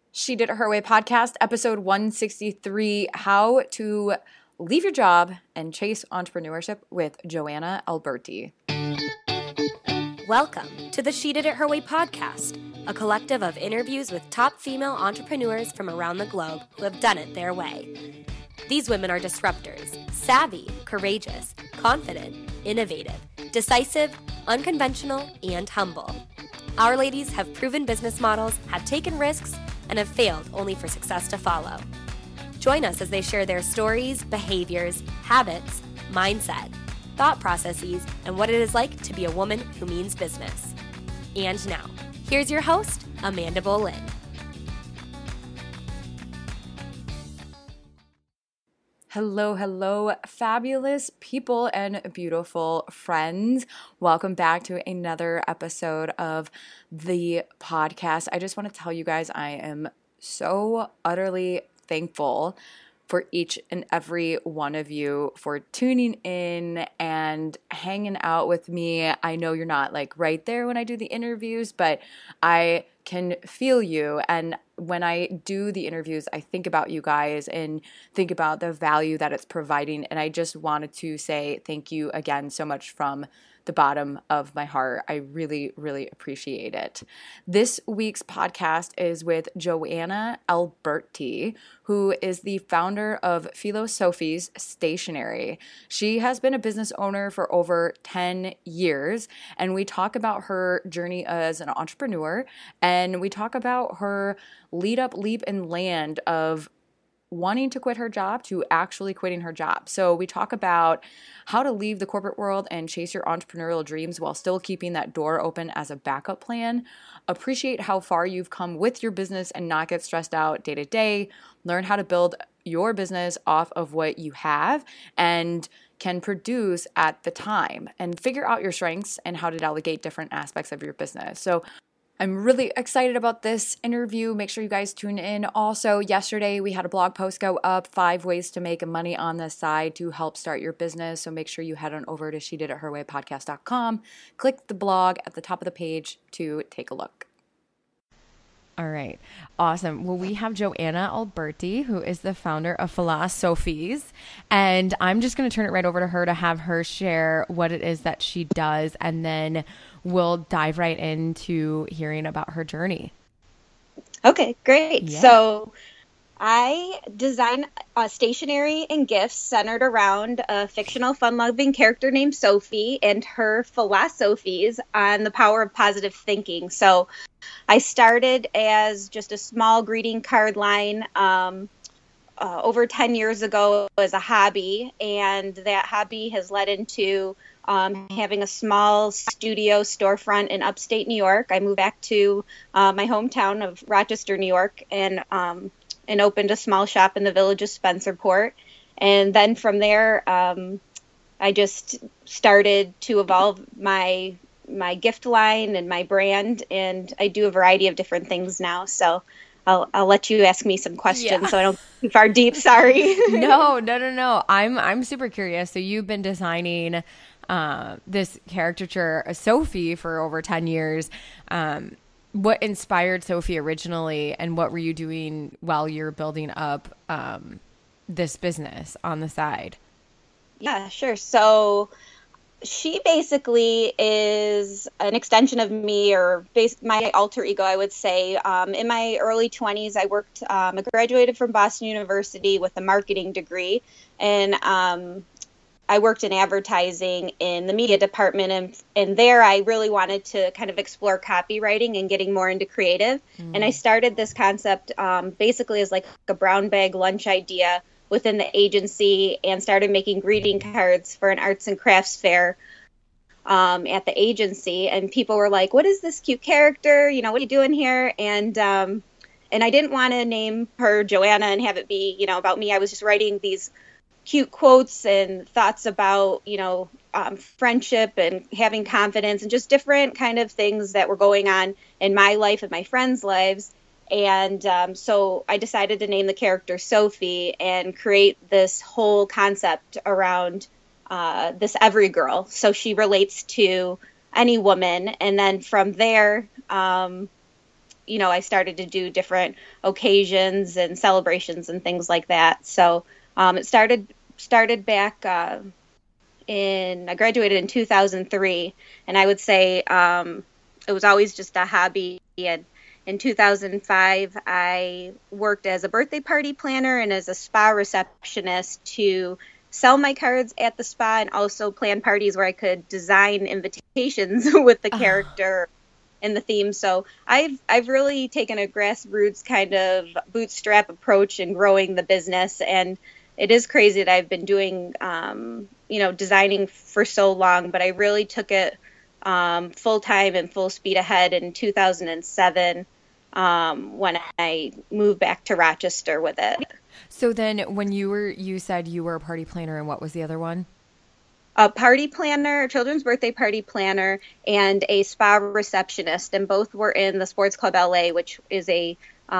She Did It Her Way podcast, episode 163, How to Leave Your Job and Chase Entrepreneurship with Joanna Alberti. Welcome to the She Did It Her Way podcast, a collective of interviews with top female entrepreneurs from around the globe who have done it their way. These women are disruptors, savvy, courageous, confident, innovative, decisive, unconventional, and humble. Our ladies have proven business models, have taken risks, and have failed only for success to follow. Join us as they share their stories, behaviors, habits, mindset, thought processes, and what it is like to be a woman who means business. And now, here's your host, Amanda Boleyn. Hello, fabulous people and beautiful friends. Welcome back to another episode of the podcast. I just want to tell you guys I am so utterly thankful for each and every one of you for tuning in and hanging out with me. I know you're not like right there when I do the interviews, but I can feel you. And when I do the interviews, I think about you guys and think about the value that it's providing. And I just wanted to say thank you again so much from the bottom of my heart. I really, really appreciate it. This week's podcast is with Joanna Alberti, who is the founder of Philosophies Stationery. She has been a business owner for over 10 years, and we talk about her journey as an entrepreneur, and we talk about her lead up, leap, and land of wanting to quit her job to actually quitting her job. So we talk about how to leave the corporate world and chase your entrepreneurial dreams while still keeping that door open as a backup plan. Appreciate how far you've come with your business and not get stressed out day to day. Learn how to build your business off of what you have and can produce at the time, and figure out your strengths and how to delegate different aspects of your business. So I'm really excited about this interview. Make sure you guys tune in. Also, yesterday we had a blog post go up, 5 ways to make money on the side to help start your business. So make sure you head on over to shediditherwaypodcast.com. Click the blog at the top of the page to take a look. All right. Awesome. Well, we have Joanna Alberti, who is the founder of Philosophies. And I'm just going to turn it right over to her to have her share what it is that she does. And then we'll dive right into hearing about her journey. Okay, great. Yeah. So I design stationery and gifts centered around a fictional, fun-loving character named Sophie and her philosophies on the power of positive thinking. So I started as just a small greeting card line over 10 years ago as a hobby, and that hobby has led into having a small studio storefront in upstate New York. I moved back to my hometown of Rochester, New York, and opened a small shop in the village of Spencerport. And then from there, I just started to evolve my gift line and my brand, and I do a variety of different things now. So I'll let you ask me some questions so I don't go too far deep. Sorry. No. I'm super curious. So you've been designing this caricature, Sophie, for over 10 years. What inspired Sophie originally, and what were you doing while you're building up this business on the side? Yeah, sure. So she basically is an extension of me, or my alter ego, I would say. In my early 20s, I worked, I graduated from Boston University with a marketing degree, and I worked in advertising in the media department, and there I really wanted to kind of explore copywriting and getting more into creative. And I started this concept basically as like a brown bag lunch idea within the agency, and started making greeting cards for an arts and crafts fair at the agency. And people were like, "What is this cute character? You know, what are you doing here?" And I didn't want to name her Joanna and have it be, about me. I was just writing these cute quotes and thoughts about, friendship and having confidence and just different kind of things that were going on in my life and my friends' lives. And so I decided to name the character Sophie and create this whole concept around this every girl. So she relates to any woman. And then from there, I started to do different occasions and celebrations and things like that. So it started back I graduated in 2003, and I would say it was always just a hobby. And in 2005, I worked as a birthday party planner and as a spa receptionist to sell my cards at the spa and also plan parties where I could design invitations with the character and the theme. So I've really taken a grassroots kind of bootstrap approach in growing the business, and it is crazy that I've been doing designing for so long, but I really took it full time and full speed ahead in 2007 when I moved back to Rochester with it. So then when you said you were a party planner, and what was the other one? A party planner, a children's birthday party planner, and a spa receptionist, and both were in the Sports Club LA, which is a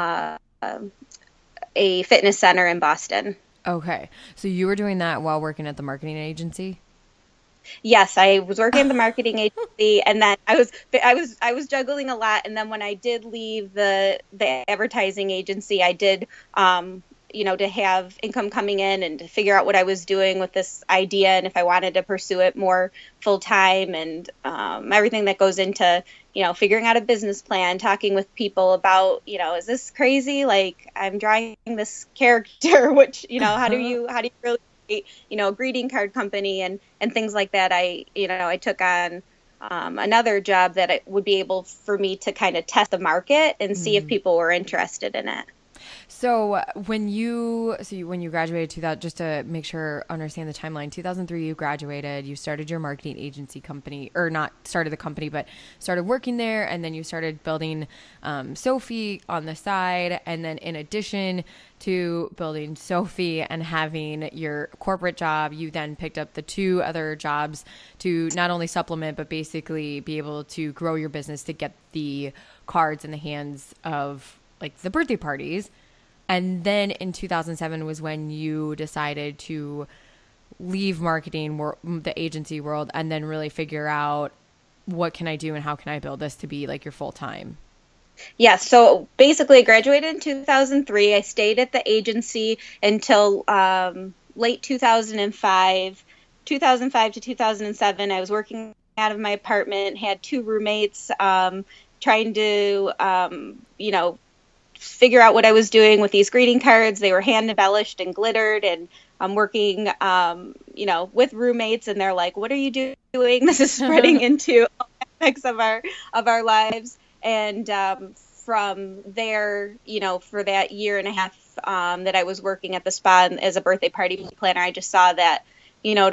fitness center in Boston. Okay. So you were doing that while working at the marketing agency? Yes, I was working at the marketing agency, and then I was juggling a lot. And then when I did leave the advertising agency, I did to have income coming in and to figure out what I was doing with this idea and if I wanted to pursue it more full time, and everything that goes into figuring out a business plan, talking with people about is this crazy? Like, I'm drawing this character, which how do you really a greeting card company and things like that. I took on another job that it would be able for me to kind of test the market and see if people were interested in it. So when you graduated, just to make sure I understand the timeline, 2003 you graduated, you started your marketing agency company, or not started the company, but started working there, and then you started building Sophie on the side, and then in addition to building Sophie and having your corporate job, you then picked up the two other jobs to not only supplement, but basically be able to grow your business to get the cards in the hands of like the birthday parties. And then in 2007 was when you decided to leave marketing, the agency world, and then really figure out what can I do and how can I build this to be like your full time. Yeah, so basically I graduated in 2003. I stayed at the agency until late 2005. 2005 to 2007, I was working out of my apartment, had two roommates, trying to, figure out what I was doing with these greeting cards. They were hand embellished and glittered, and I'm working, with roommates, and they're like, "What are you doing? This is spreading into all aspects of our lives." And from there, for that year and a half that I was working at the spa as a birthday party planner, I just saw that, to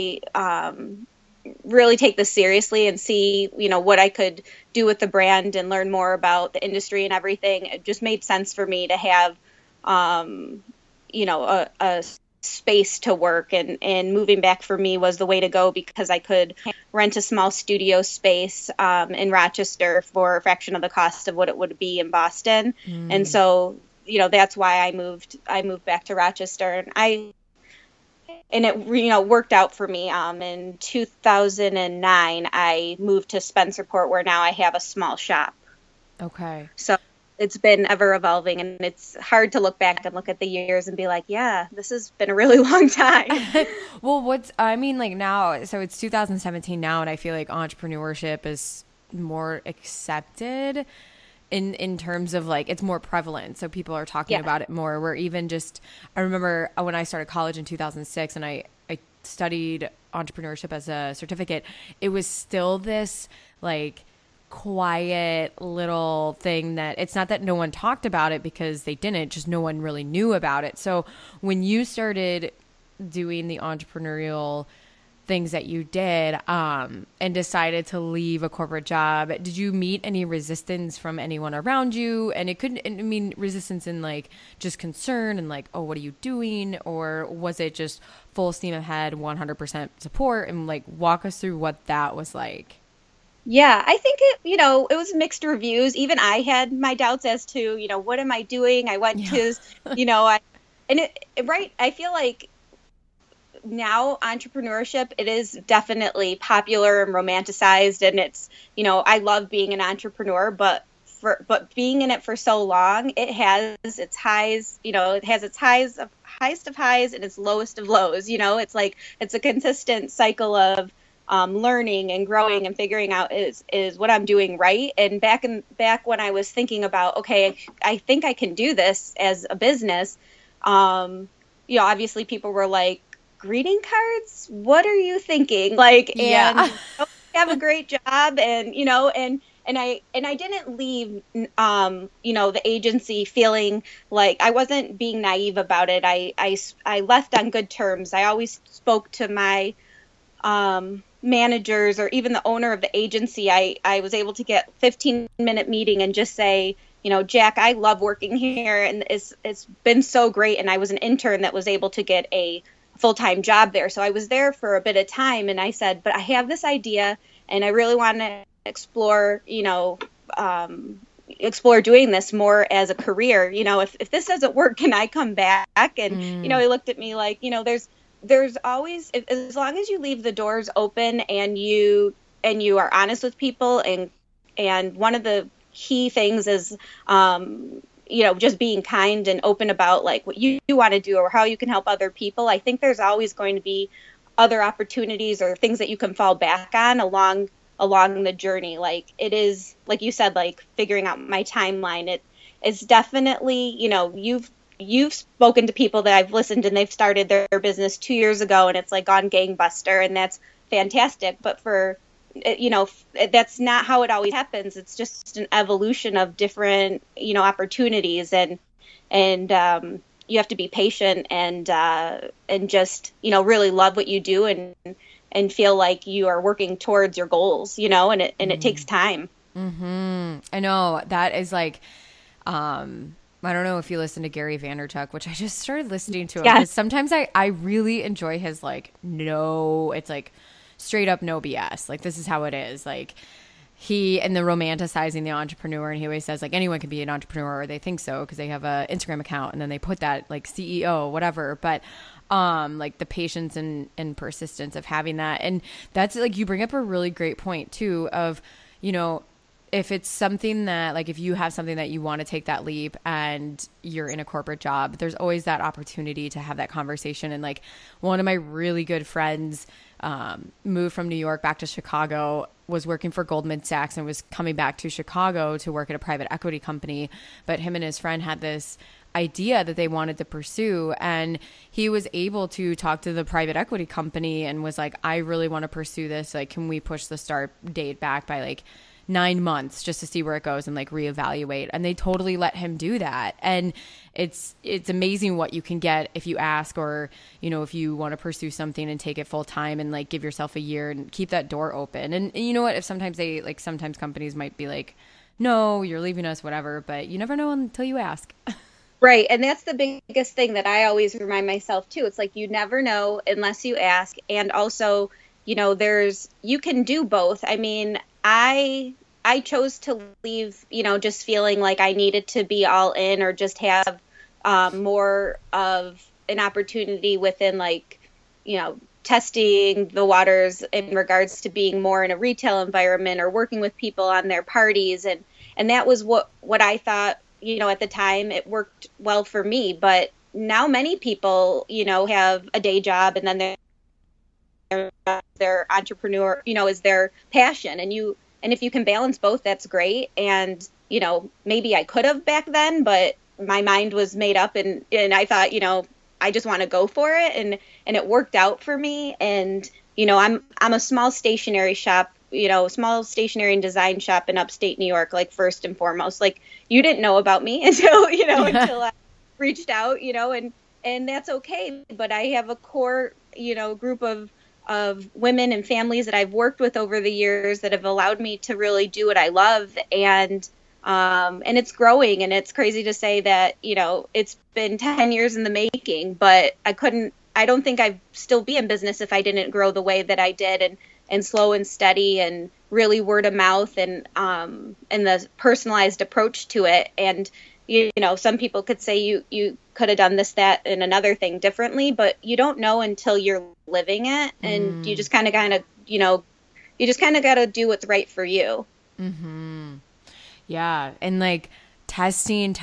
really take this seriously and see, what I could do with the brand and learn more about the industry and everything. It just made sense for me to have, a space to work, and moving back for me was the way to go because I could rent a small studio space in Rochester for a fraction of the cost of what it would be in Boston. And so, that's why I moved back to Rochester, and it worked out for me. In 2009, I moved to Spencerport, where now I have a small shop. Okay. So it's been ever evolving, and it's hard to look back and look at the years and be like, yeah, this has been a really long time. Well, now, so it's 2017 now, and I feel like entrepreneurship is more accepted in terms of like, it's more prevalent. So people are talking about it more. Where even just, I remember when I started college in 2006 and I studied entrepreneurship as a certificate, it was still this like quiet little thing that it's not that no one talked about it because they didn't, just no one really knew about it. So when you started doing the entrepreneurial things that you did and decided to leave a corporate job, did you meet any resistance from anyone around you? And it couldn't, I mean, resistance in like just concern and like, oh, what are you doing? Or was it just full steam ahead, 100% support? And like, walk us through what that was like. Yeah, I think it was mixed reviews. Even I had my doubts as to, what am I doing? I went to, I feel like now entrepreneurship, it is definitely popular and romanticized, and it's, I love being an entrepreneur, but but being in it for so long, it has its highs, it has its highest of highs and its lowest of lows. It's like, it's a consistent cycle of learning and growing and figuring out is what I'm doing right. And back when I was thinking about, okay, I think I can do this as a business, obviously people were like, greeting cards? What are you thinking? Like, and have a great job. And, and I didn't leave, the agency feeling like I wasn't being naive about it. I left on good terms. I always spoke to my, managers or even the owner of the agency. I was able to get a 15-minute meeting and just say, Jack, I love working here and it's been so great. And I was an intern that was able to get a full-time job there. So I was there for a bit of time and I said, but I have this idea and I really want to explore doing this more as a career. If this doesn't work, can I come back? And, he looked at me like, there's always, as long as you leave the doors open and you are honest with people and one of the key things is, just being kind and open about like what you want to do or how you can help other people. I think there's always going to be other opportunities or things that you can fall back on along the journey. Like it is, like you said, like figuring out my timeline. It's definitely, you've spoken to people that I've listened and they've started their business 2 years ago and it's like gone gangbuster and that's fantastic. But for, that's not how it always happens. It's just an evolution of different, opportunities and you have to be patient and just, really love what you do and feel like you are working towards your goals, and it takes time. Mm-hmm. I know that is like, I don't know if you listen to Gary Vaynerchuk, which I just started listening to him because sometimes I really enjoy his it's like straight up no BS. Like this is how it is. Like and the romanticizing the entrepreneur. And he always says like anyone can be an entrepreneur or they think so because they have a Instagram account and then they put that like CEO, whatever. But like the patience and persistence of having that. And that's like, you bring up a really great point too of, if it's something that like, if you have something that you want to take that leap and you're in a corporate job, there's always that opportunity to have that conversation. And like one of my really good friends moved from New York back to Chicago, was working for Goldman Sachs and was coming back to Chicago to work at a private equity company. But him and his friend had this idea that they wanted to pursue. And he was able to talk to the private equity company and was like, I really want to pursue this. Like, can we push the start date back by like 9 months just to see where it goes and like reevaluate? And they totally let him do that. And it's amazing what you can get if you ask, or, if you want to pursue something and take it full time and like give yourself a year and keep that door open. And you know what, if sometimes sometimes companies might be like, no, you're leaving us, whatever, but you never know until you ask. Right. And that's the biggest thing that I always remind myself too. It's like, you never know unless you ask. And also, you can do both. I mean, I chose to leave, just feeling like I needed to be all in or just have more of an opportunity within like, testing the waters in regards to being more in a retail environment or working with people on their parties. And that was what I thought, at the time it worked well for me. But now many people, have a day job and then their entrepreneur, is their passion. And if you can balance both, that's great. And, maybe I could have back then, but my mind was made up and I thought, I just want to go for it. And it worked out for me. And, I'm a small stationery shop, small stationery and design shop in upstate New York, like first and foremost. Like you didn't know about me until, until I reached out, and that's okay. But I have a core, group of women and families that I've worked with over the years that have allowed me to really do what I love. And it's growing, and it's crazy to say that, it's been 10 years in the making, but I don't think I'd still be in business if I didn't grow the way that I did and slow and steady and really word of mouth and the personalized approach to it. And, some people could say you could have done this, that, and another thing differently, but you don't know until you're living it. And you just kind of, you just kind of got to do what's right for you. Mm-hmm. Yeah. And like testing.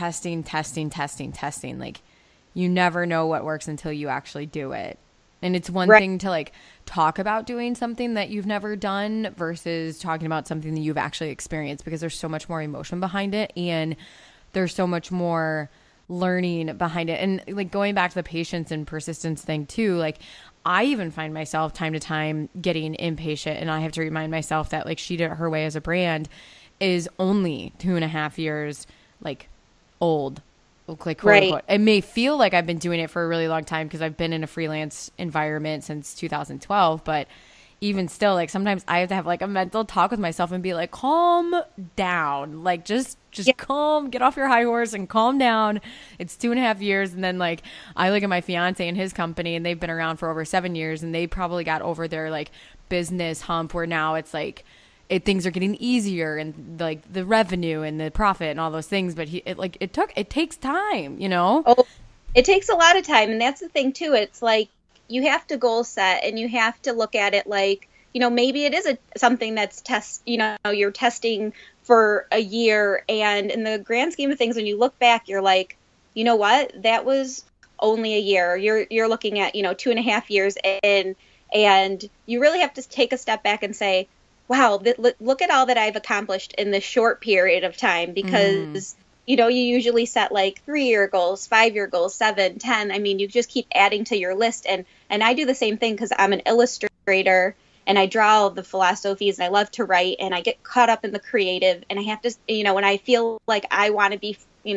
Like you never know what works until you actually do it. And it's one thing to like talk about doing something that you've never done versus talking about something that you've actually experienced, because there's so much more emotion behind it and there's so much more learning behind it. And like going back to the patience and persistence thing too, like I even find myself time to time getting impatient, and I have to remind myself that like She Did It Her Way as a brand is only 2.5 years like old. Like, quote unquote. It may feel like I've been doing it for a really long time because I've been in a freelance environment since 2012, but even still, like sometimes I have to have like a mental talk with myself and be like, calm down, like just calm, get off your high horse and calm down. It's 2.5 years. And then like I look at my fiance and his company, and they've been around for over 7 years, and they probably got over their like business hump where now it's like things are getting easier, and like the revenue and the profit and all those things. But it takes time, you know? Oh, it takes a lot of time. And that's the thing too. It's like, you have to goal set, and you have to look at it like, you know, maybe it is something that's you're testing for a year. And in the grand scheme of things, when you look back, you're like, you know what, that was only a year. You're looking at, 2.5 years in, and you really have to take a step back and say, wow, look at all that I've accomplished in this short period of time, because, you usually set like 3-year goals, 5-year goals, 7, 10. I mean, you just keep adding to your list. And I do the same thing because I'm an illustrator and I draw all the philosophies, and I love to write, and I get caught up in the creative, and I have to, when I feel like I want to be,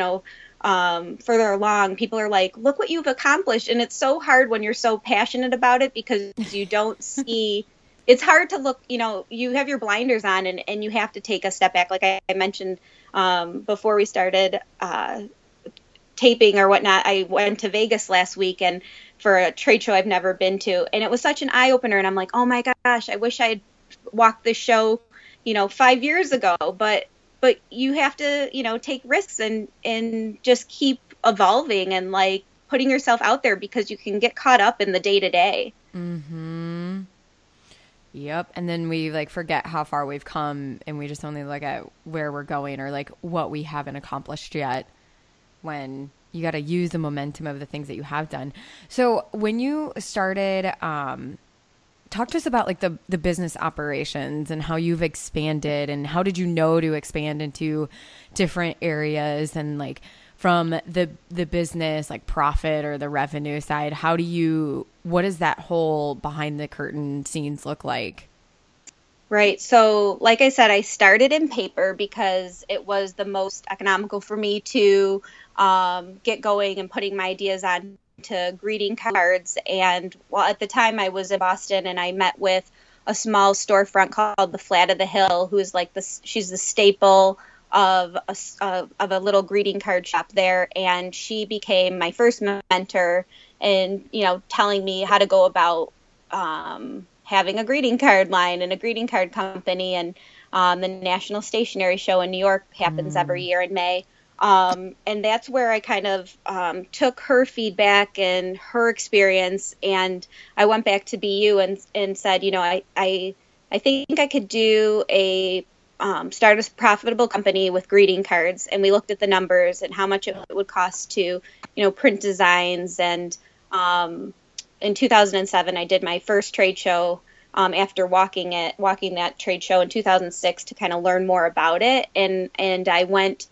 further along, people are like, look what you've accomplished. And it's so hard when you're so passionate about it, because you don't see it's hard to look, you have your blinders on, and you have to take a step back. Like I mentioned before we started taping or whatnot, I went to Vegas last week and for a trade show I've never been to. And it was such an eye opener. And I'm like, oh my gosh, I wish I had walked this show, 5 years ago. But you have to, take risks and just keep evolving and like putting yourself out there, because you can get caught up in the day to day. Mm-hmm. Yep. And then we like forget how far we've come, and we just only look at where we're going or like what we haven't accomplished yet, when you got to use the momentum of the things that you have done. So when you started, talk to us about like the business operations and how you've expanded, and how did you know to expand into different areas, and like from the business, like profit or the revenue side, what does that whole behind the curtain scenes look like? Right. So like I said, I started in paper because it was the most economical for me to get going and putting my ideas on to greeting cards. And at the time I was in Boston, and I met with a small storefront called the Flat of the Hill, who is like she's the staple of a little greeting card shop there. And she became my first mentor in, telling me how to go about having a greeting card line and a greeting card company. And the National Stationery Show in New York happens every year in May. And that's where I kind of took her feedback and her experience, and I went back to BU and said, I think I could do start a profitable company with greeting cards. And we looked at the numbers and how much it would cost to, print designs. And in 2007, I did my first trade show after walking that trade show in 2006 to kind of learn more about it. And I went,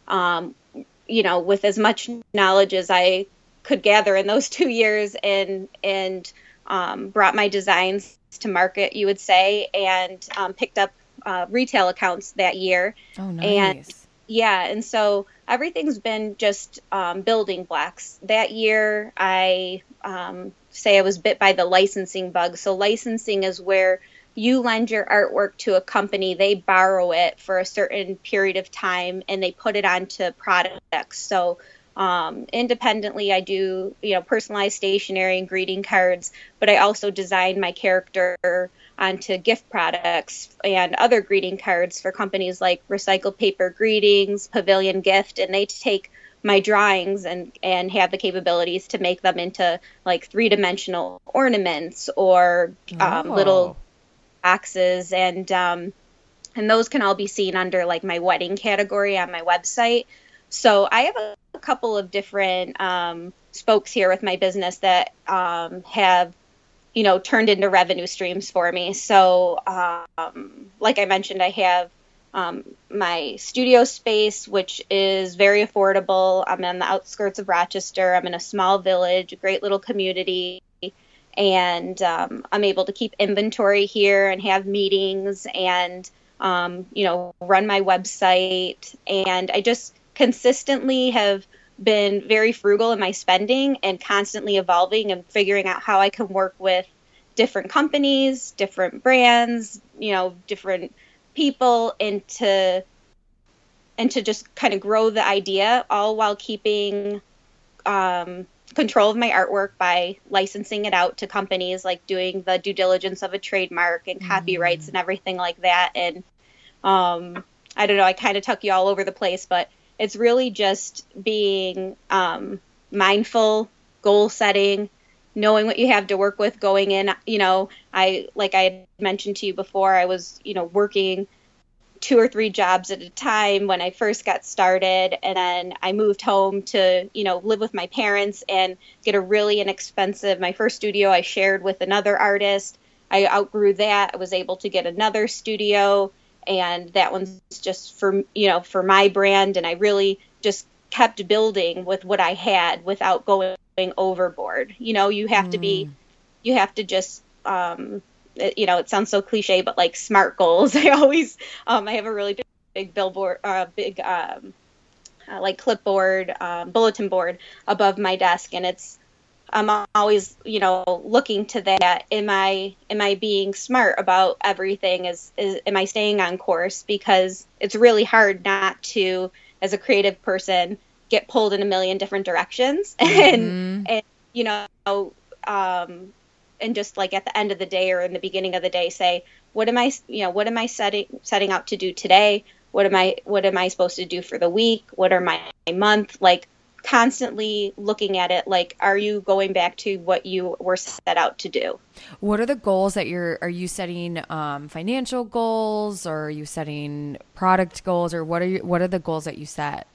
with as much knowledge as I could gather in those 2 years, and brought my designs to market, you would say, and picked up retail accounts that year. Oh, nice. And so everything's been just building blocks. That year, I say I was bit by the licensing bug. So licensing is where you lend your artwork to a company, they borrow it for a certain period of time, and they put it onto products. So independently, I do, personalized stationery and greeting cards, but I also design my character onto gift products and other greeting cards for companies like Recycled Paper Greetings, Pavilion Gift, and they take my drawings and have the capabilities to make them into like 3-dimensional ornaments or little boxes. And And those can all be seen under like my wedding category on my website. So I have a couple of different spokes here with my business that have, turned into revenue streams for me. So like I mentioned, I have my studio space, which is very affordable. I'm on the outskirts of Rochester. I'm in a small village, a great little community. And I'm able to keep inventory here and have meetings and, run my website. And I just consistently have been very frugal in my spending and constantly evolving and figuring out how I can work with different companies, different brands, different people, and to just kind of grow the idea, all while keeping control of my artwork by licensing it out to companies, like doing the due diligence of a trademark and copyrights and everything like that. And I don't know, I kind of took you all over the place, but it's really just being mindful, goal setting, knowing what you have to work with going in. I had mentioned to you before, I was, working 2 or 3 jobs at a time when I first got started. And then I moved home to, live with my parents and get a really inexpensive, my first studio I shared with another artist. I outgrew that. I was able to get another studio, and that one's just for my brand. And I really just kept building with what I had without going overboard. You have to just, it sounds so cliche, but like SMART goals. I always, I have a really big billboard, like clipboard, bulletin board above my desk. And I'm always, looking to that. Am I being smart about everything? Am I staying on course? Because it's really hard not to, as a creative person, get pulled in a million different directions. And and just like at the end of the day or in the beginning of the day, say, what am I setting out to do today? What am I supposed to do for the week? What are my month? Like, constantly looking at it, like, are you going back to what you were set out to do? What are the goals that are you setting, financial goals, or are you setting product goals, or what are the goals that you set?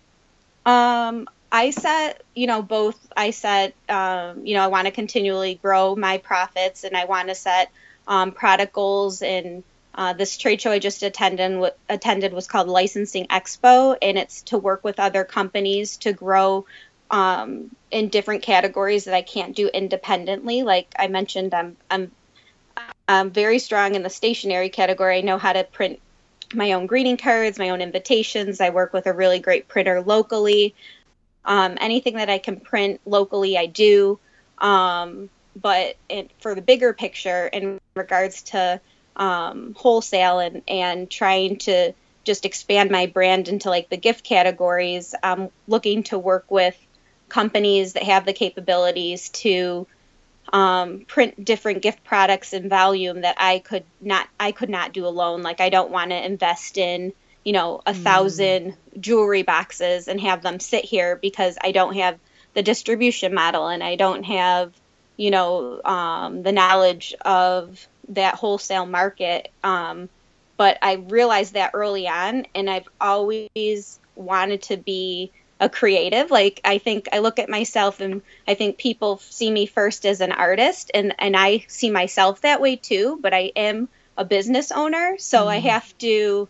I set, both. I set, I want to continually grow my profits, and I want to set product goals. And this trade show I just attended was called Licensing Expo, and it's to work with other companies to grow in different categories that I can't do independently. Like I mentioned, I'm very strong in the stationery category. I know how to print my own greeting cards, my own invitations. I work with a really great printer locally. Anything that I can print locally, I do. But for the bigger picture, in regards to wholesale and trying to just expand my brand into like the gift categories, I'm looking to work with companies that have the capabilities to print different gift products in volume that I could not do alone. Like, I don't want to invest in 1,000 jewelry boxes and have them sit here, because I don't have the distribution model and I don't have, the knowledge of that wholesale market. But I realized that early on, and I've always wanted to be a creative. Like, I think I look at myself, and I think people see me first as an artist, and I see myself that way too, but I am a business owner. So I have to,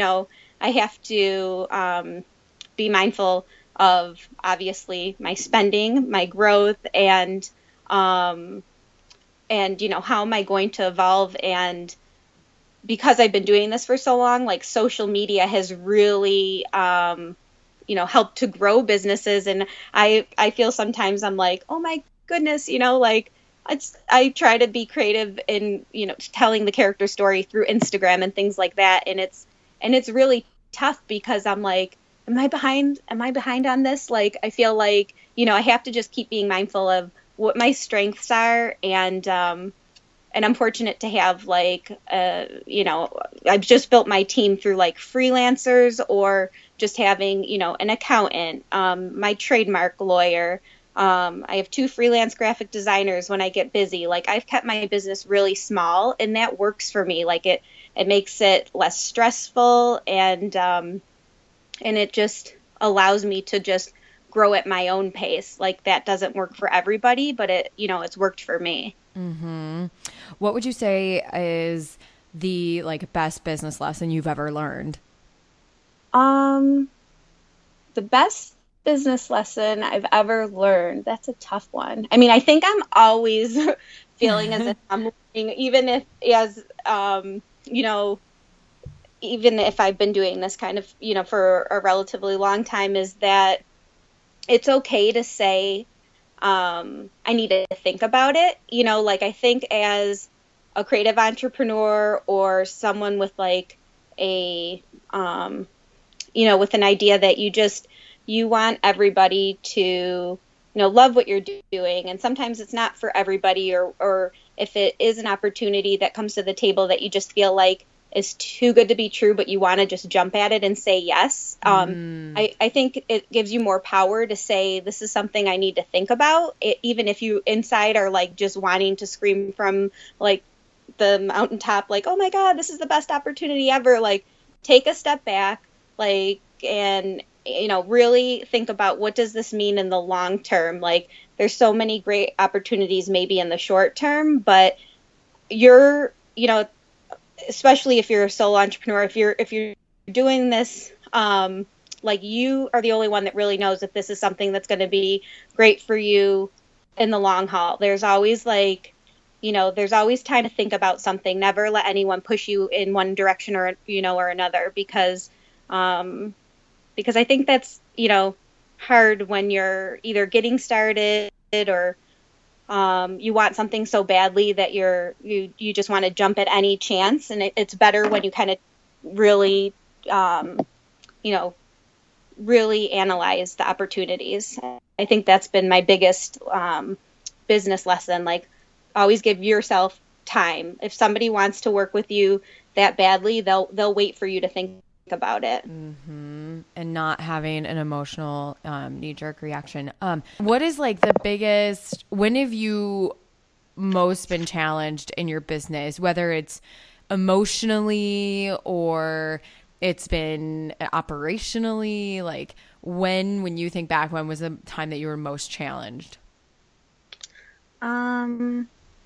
be mindful of, obviously, my spending, my growth, and how am I going to evolve. And because I've been doing this for so long, like, social media has really, helped to grow businesses. And I feel sometimes I'm like, oh my goodness, I try to be creative in, telling the character story through Instagram and things like that. And it's really tough, because I'm like, am I behind on this? Like, I feel like, I have to just keep being mindful of what my strengths are. And I'm fortunate to have, like, I've just built my team through, like, freelancers, or just having, an accountant, my trademark lawyer. I have 2 freelance graphic designers when I get busy. Like, I've kept my business really small, and that works for me. Like, it makes it less stressful, and it just allows me to just grow at my own pace. Like, that doesn't work for everybody, but it's worked for me. Mm-hmm. What would you say is the best business lesson you've ever learned? The best business lesson I've ever learned. That's a tough one. I mean, I think I'm always feeling as if I'm learning, even if even if I've been doing this kind of, for a relatively long time, is that it's okay to say, I need to think about it. I think as a creative entrepreneur or someone with a, with an idea that you want everybody to, love what you're doing. And sometimes it's not for everybody, or if it is an opportunity that comes to the table that you just feel like is too good to be true, but you want to just jump at it and say yes. I think it gives you more power to say, this is something I need to think about, even if you inside are just wanting to scream from the mountaintop, oh my God, this is the best opportunity ever. Take a step back, and really think about, what does this mean in the long term? There's so many great opportunities maybe in the short term, but you're, especially if you're a solo entrepreneur, if you're doing this, you are the only one that really knows if this is something that's going to be great for you in the long haul. There's always there's always time to think about something. Never let anyone push you in one direction or another, because I think that's, hard when you're either getting started or you want something so badly that you just want to jump at any chance. And it's better when you kind of really, really analyze the opportunities. I think that's been my biggest business lesson. Always give yourself time. If somebody wants to work with you that badly, they'll wait for you to think about it. Mm-hmm. And not having an emotional knee-jerk reaction. What is the biggest, when have you most been challenged in your business, whether it's emotionally or it's been operationally? When you think back, when was the time that you were most challenged? I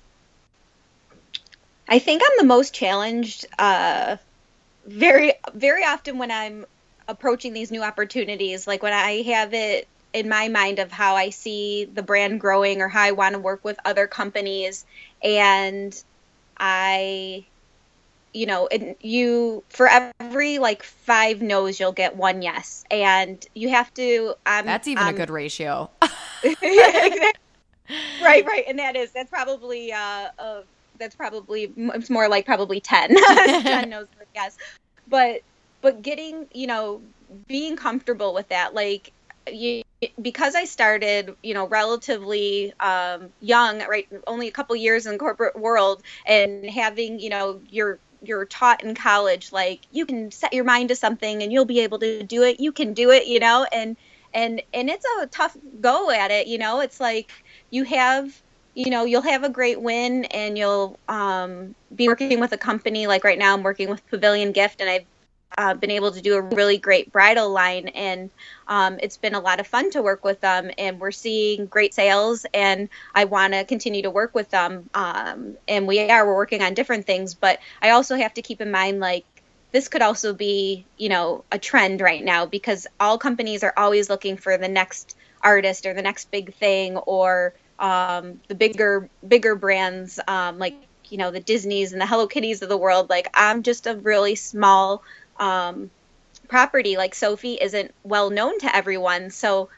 think I'm the most challenged very, very often when I'm approaching these new opportunities, when I have it in my mind of how I see the brand growing or how I want to work with other companies. And for every 5 no's, you'll get 1 yes. And you have to, that's even a good ratio. Right. And that's probably, it's more probably 10. 10 no's, yes. But getting, being comfortable with that, because I started, relatively young, right, only a couple years in the corporate world, and having, you're taught in college, you can set your mind to something and you'll be able to do it. You can do it, and it's a tough go at it. It's you have, you'll have a great win, and you'll be working with a company. Right now I'm working with Pavilion Gift, and I've been able to do a really great bridal line, and it's been a lot of fun to work with them, and we're seeing great sales, and I want to continue to work with them. And we're working on different things, but I also have to keep in mind, this could also be, a trend right now, because all companies are always looking for the next artist or the next big thing, or the bigger brands, the Disneys and the Hello Kitties of the world. I'm just a really small property. Sophie isn't well known to everyone. So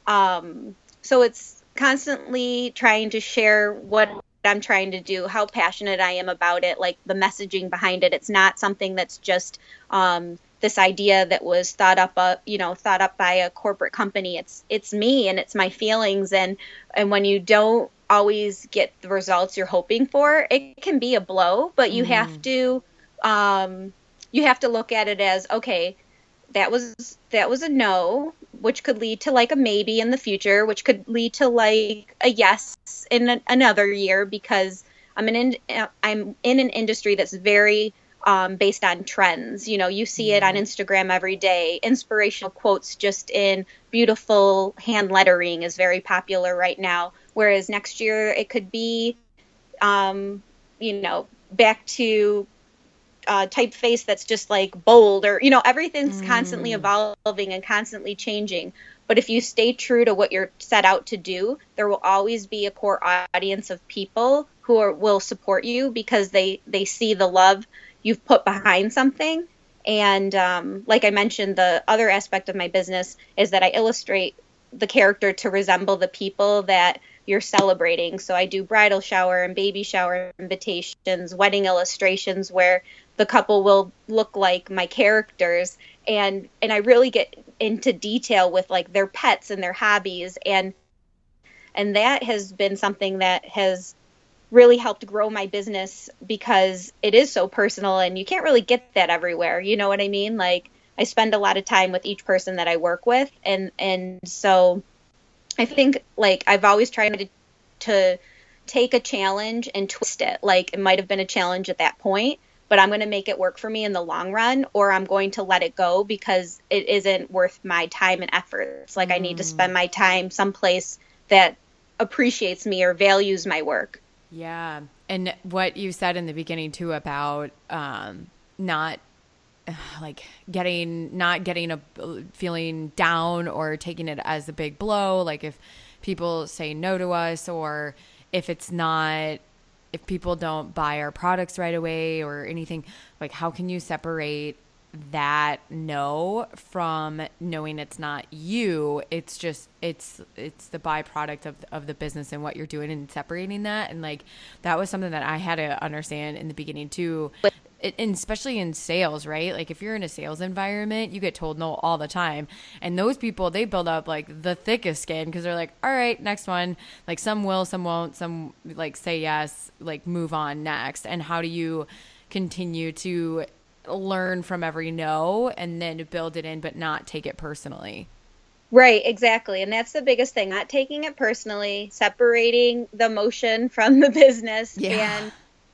it's constantly trying to share what I'm trying to do, how passionate I am about it, the messaging behind it. It's not something that's just this idea that was thought up by a corporate company. It's me, and it's my feelings. And when you don't always get the results you're hoping for, it can be a blow, but you have to look at it as, okay, that was a no, which could lead to a maybe in the future, which could lead to a yes in another year, because I'm in an industry that's very based on trends. You know, you see it on Instagram every day. Inspirational quotes just in beautiful hand lettering is very popular right now. Whereas next year it could be, you know, back to typeface that's just like bold, or, you know, everything's constantly evolving and constantly changing. But if you stay true to what you're set out to do, there will always be a core audience of people who will support you because they see the love you've put behind something. And like I mentioned, the other aspect of my business is that I illustrate the character to resemble the people that you're celebrating. So I do bridal shower and baby shower invitations, wedding illustrations where the couple will look like my characters. And I really get into detail with like their pets and their hobbies. And that has been something that has really helped grow my business because it is so personal and you can't really get that everywhere. You know what I mean? Like, I spend a lot of time with each person that I work with. And so I think, like, I've always tried to take a challenge and twist it. Like, it might have been a challenge at that point, but I'm going to make it work for me in the long run, or I'm going to let it go because it isn't worth my time and effort. It's like I need to spend my time someplace that appreciates me or values my work. Yeah. And what you said in the beginning too about not getting a feeling down or taking it as a big blow. Like if people say no to us, or if people don't buy our products right away or anything, like how can you separate that no from knowing it's not you? It's just, it's the byproduct of the business and what you're doing, and separating that. And like, that was something that I had to understand in the beginning too. And especially in sales, right? Like if you're in a sales environment, you get told no all the time. And those people, they build up like the thickest skin because they're like, all right, next one. Like some will, some won't, some like say yes, like move on next. And how do you continue to learn from every no and then build it in, but not take it personally? Right, exactly. And that's the biggest thing, not taking it personally, separating the emotion from the business. Yeah.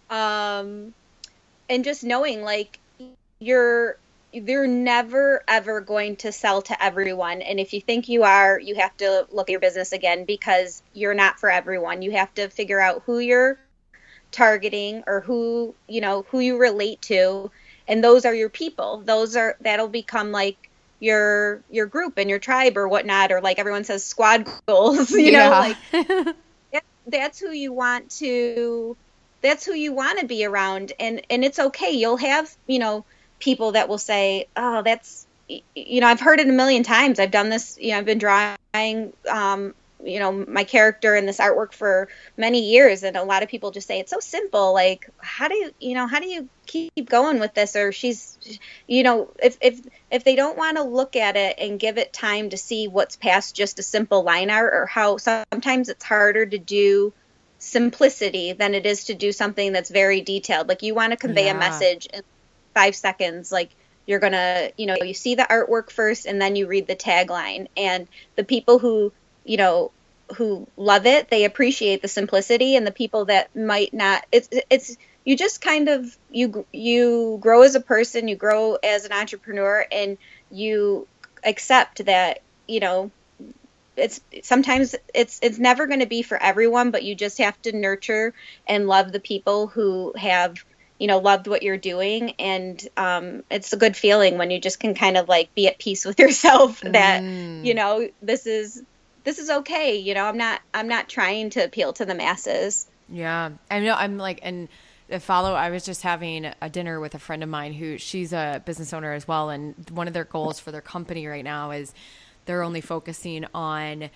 And just knowing like you're never ever going to sell to everyone. And if you think you are, you have to look at your business again, because you're not for everyone. You have to figure out who you're targeting, or who you relate to. And those are your people. That'll become like your group and your tribe or whatnot, or like everyone says, squad goals, you know, like that's who you want to be around. And it's okay. You'll have, you know, people that will say, oh, that's, you know, I've heard it a million times. I've done this, you know, I've been drawing, you know, my character in this artwork for many years. And a lot of people just say, it's so simple. Like, how do you keep going with this? Or she's, you know, if they don't want to look at it and give it time to see what's past just a simple line art, or how sometimes it's harder to do simplicity than it is to do something that's very detailed. Like you want to convey a message in 5 seconds. Like you're going to, you know, you see the artwork first and then you read the tagline, and the people who, you know, who love it, they appreciate the simplicity, and the people that might not, it's you just kind of, you grow as a person, you grow as an entrepreneur, and you accept that, you know, sometimes it's never going to be for everyone, but you just have to nurture and love the people who have, you know, loved what you're doing. And it's a good feeling when you just can kind of like be at peace with yourself that, you know, this is okay. You know, I'm not trying to appeal to the masses. Yeah. I know. I'm like, and I was just having a dinner with a friend of mine who, she's a business owner as well. And one of their goals for their company right now is they're only focusing on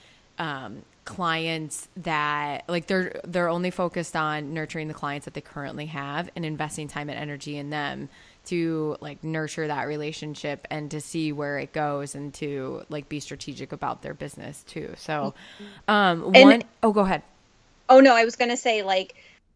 clients that, like, they're only focused on nurturing the clients that they currently have and investing time and energy in them to like nurture that relationship and to see where it goes, and to like be strategic about their business too. So go ahead. Oh no, I was going to say, like,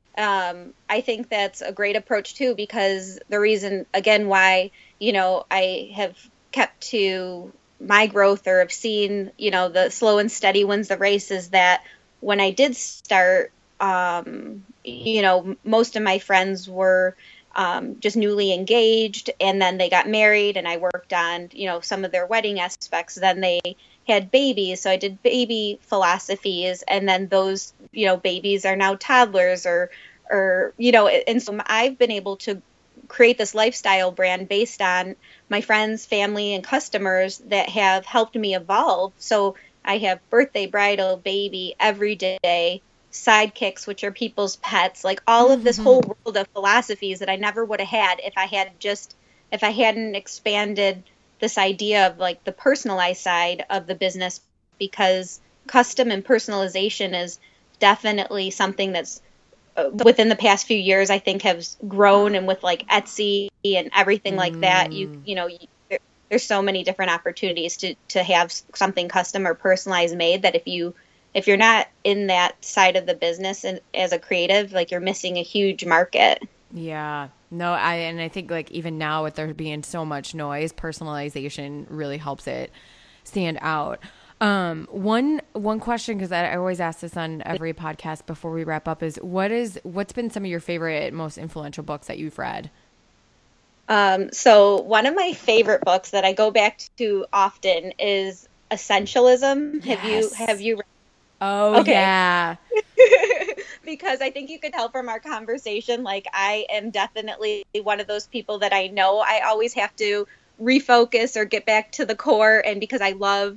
I think that's a great approach too, because the reason, again, why, you know, I have kept to my growth, or have seen, you know, the slow and steady wins the race, is that when I did start, you know, most of my friends were just newly engaged, and then they got married, and I worked on, some of their wedding aspects. Then they had babies, so I did baby philosophies, and then those, babies are now toddlers or, and so I've been able to create this lifestyle brand based on my friends, family, and customers that have helped me evolve. So I have birthday, bridal, baby, everyday, sidekicks, which are people's pets, like all of this whole world of philosophies that I never would have had if I hadn't expanded this idea of like the personalized side of the business, because custom and personalization is definitely something that's within the past few years, I think, has grown. And with like Etsy and everything like that, there's so many different opportunities to have something custom or personalized made, that if you're not in that side of the business and as a creative, like, you're missing a huge market. Yeah. No, I think like even now with there being so much noise, personalization really helps it stand out. One question, because I always ask this on every podcast before we wrap up, is what's been some of your favorite, most influential books that you've read? So one of my favorite books that I go back to often is Essentialism. Yes. Have you read? Oh, okay. Yeah. Because I think you could tell from our conversation, like, I am definitely one of those people that I know I always have to refocus or get back to the core. And because I love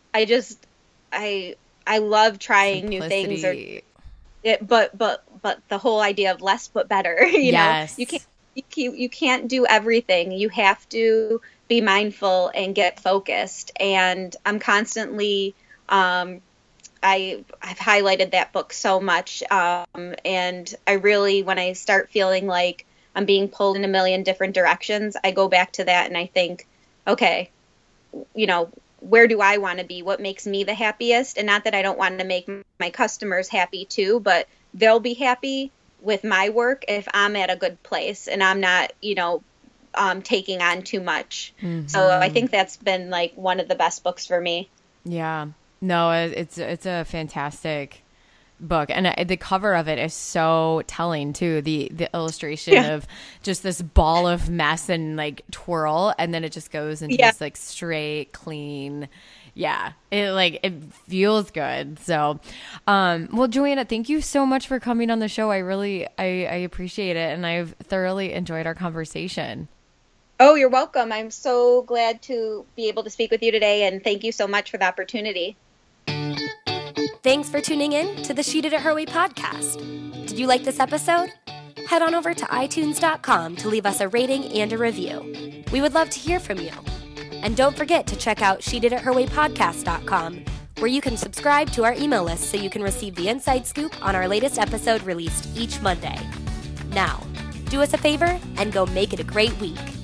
trying new things, but the whole idea of less but better, yes. You can't do everything. You have to be mindful and get focused. And I'm constantly, I've highlighted that book so much. And I really, when I start feeling like I'm being pulled in a million different directions, I go back to that and I think, okay, where do I want to be? What makes me the happiest? And not that I don't want to make my customers happy too, but they'll be happy with my work if I'm at a good place and I'm not, taking on too much. Mm-hmm. So I think that's been like one of the best books for me. Yeah. No, it's a fantastic book, and the cover of it is so telling too. The illustration of just this ball of mess and like twirl, and then it just goes into this like straight, clean. Yeah, it feels good. So, well, Joanna, thank you so much for coming on the show. I appreciate it, and I've thoroughly enjoyed our conversation. Oh, you're welcome. I'm so glad to be able to speak with you today, and thank you so much for the opportunity. Thanks for tuning in to the She Did It Her Way podcast. Did you like this episode? Head on over to iTunes.com to leave us a rating and a review. We would love to hear from you. And don't forget to check out SheDidItHerWayPodcast.com, where you can subscribe to our email list so you can receive the inside scoop on our latest episode released each Monday. Now, do us a favor and go make it a great week.